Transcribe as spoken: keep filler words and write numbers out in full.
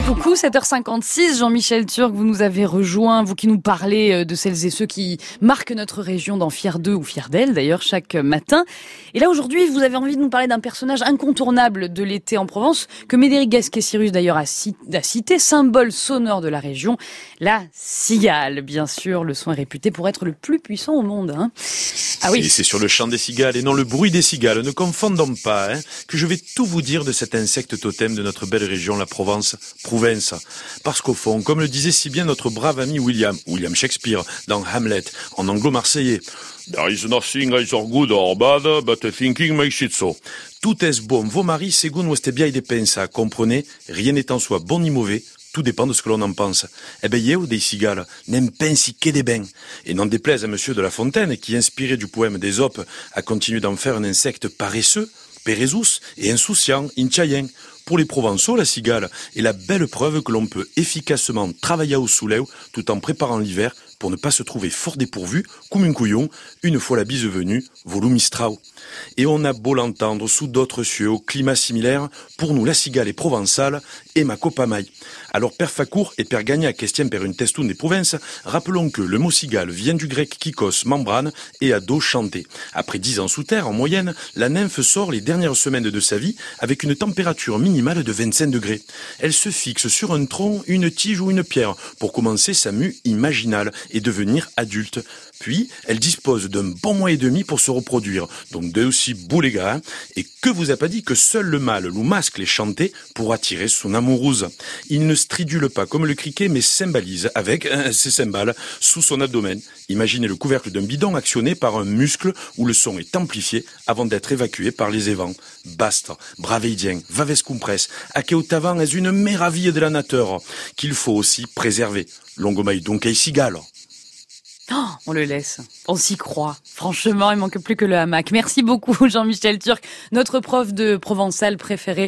Coucou, sept heures cinquante-six, Jean-Michel Turc, vous nous avez rejoint, vous qui nous parlez de celles et ceux qui marquent notre région dans Fier d'eux ou Fier d'elle, d'ailleurs, chaque matin. Et là, aujourd'hui, vous avez envie de nous parler d'un personnage incontournable de l'été en Provence, que Médéric Gasquet-Sirius, d'ailleurs, a cité, symbole sonore de la région, la cigale. Bien sûr, le son est réputé pour être le plus puissant au monde. Hein. Ah oui. C'est sur le chant des cigales et non le bruit des cigales. Ne confondons pas, hein, que je vais tout vous dire de cet insecte totem de notre belle région, la Provence, Prouvence. Parce qu'au fond, comme le disait si bien notre brave ami William, William Shakespeare, dans Hamlet, en anglo-marseillais, There is nothing either good or bad, but thinking makes it so. Tout est bon, vos maris, según vuestra bien de pensa, comprenez, rien n'est en soi bon ni mauvais, tout dépend de ce que l'on en pense. Eh ben, yeu des cigales, n'aiment pensi que des bains. Et n'en déplaise à monsieur de La Fontaine, qui, inspiré du poème d'Ésope, a continué d'en faire un insecte paresseux, pérésus et insouciant, inchayen. Pour les Provençaux, la cigale est la belle preuve que l'on peut efficacement travailler au soleil tout en préparant l'hiver pour ne pas se trouver fort dépourvu, comme un couillon, une fois la bise venue, volumistrao. Et on a beau l'entendre sous d'autres cieux, au climat similaire, pour nous la cigale est provençale et ma copamaille. Alors Père Facour et Père Gagnac, question per une testoune des provinces, rappelons que le mot cigale vient du grec kikos, membrane, et à dos chanté. Après dix ans sous terre, en moyenne, la nymphe sort les dernières semaines de sa vie avec une température minimale de vingt-cinq degrés. Elle se fixe sur un tronc, une tige ou une pierre pour commencer sa mue imaginale et devenir adulte. Puis, elle dispose d'un bon mois et demi pour se reproduire, donc de aussi beau les gars, hein, et que vous a pas dit que seul le mâle ou masque les chanter pour attirer son amoureuse. Il ne stridule pas comme le criquet, mais cymbalise avec euh, ses cymbales sous son abdomen. Imaginez le couvercle d'un bidon actionné par un muscle où le son est amplifié avant d'être évacué par les évents. Basta, braveidien, vaves compresse, akeotavan est une méraville de la nature qu'il faut aussi préserver. Longomaille donc et cigale. Oh, on le laisse. On s'y croit. Franchement, il manque plus que le hamac. Merci beaucoup, Jean-Michel Turc, notre prof de provençal préféré.